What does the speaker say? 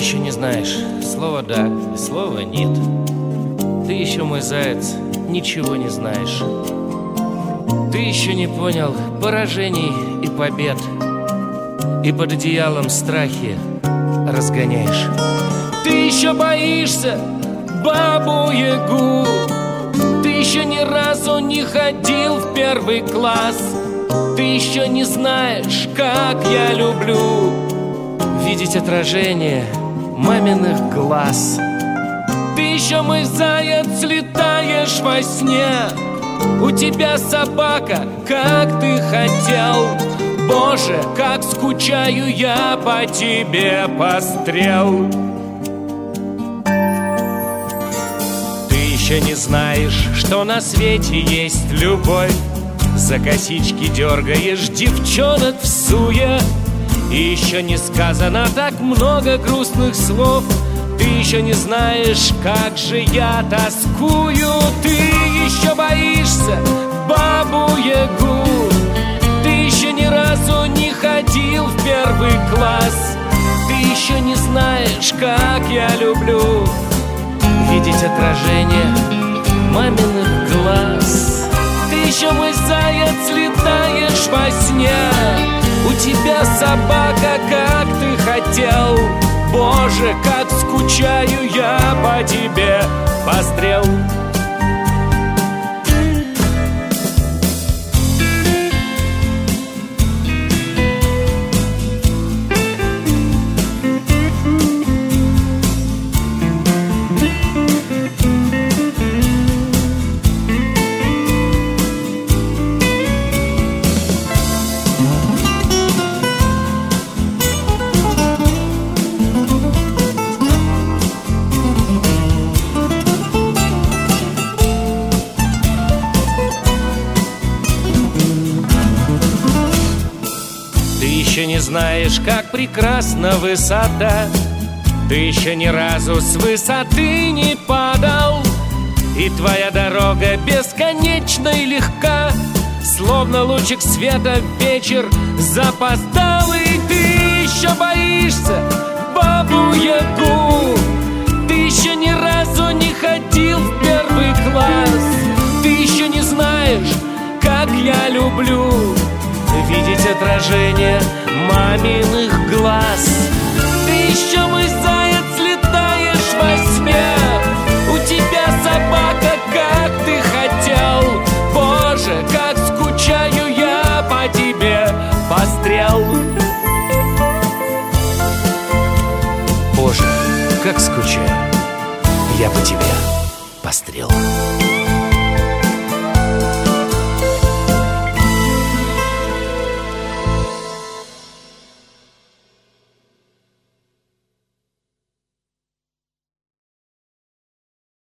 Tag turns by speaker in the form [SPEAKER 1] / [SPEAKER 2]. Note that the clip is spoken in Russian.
[SPEAKER 1] еще не знаешь слова «да» и слова «нет». Ты еще, мой заяц, ничего не знаешь. Ты еще не понял поражений и побед, и под одеялом страхи разгоняешь. Ты еще боишься Бабу-Ягу. Ты еще ни разу не ходил в первый класс. Ты еще не знаешь, как я люблю видеть отражение маминых глаз. Ты еще, мой заяц, летаешь во сне. У тебя собака, как ты хотел. Боже, как скучаю я по тебе, пострел. Ты еще не знаешь, что на свете есть любовь. За косички дергаешь девчонок в суе. И еще не сказано так много грустных слов. Ты еще не знаешь, как же я тоскую. Ты еще боишься Бабу-Ягу. Ты еще ни разу не ходил в первый класс. Ты еще не знаешь, как я люблю видеть отражение маминых глаз. Ты еще, мой заяц, летаешь во сне. У тебя собака, как ты хотел. Боже, как скучаю я по тебе, пострел. Ты еще не знаешь, как прекрасна высота. Ты еще ни разу с высоты не падал. И твоя дорога бесконечна и легка, словно лучик света в вечер запоздалый. Ты еще боишься Бабу-Ягу. Ты еще ни разу не ходил в первый класс. Ты еще не знаешь, как я люблю видеть отражение маминых глаз. Ты еще, мой заяц, летаешь во сне. У тебя собака, как ты хотел. Боже, как скучаю я по тебе, пострел. Боже, как скучаю я по тебе, пострел.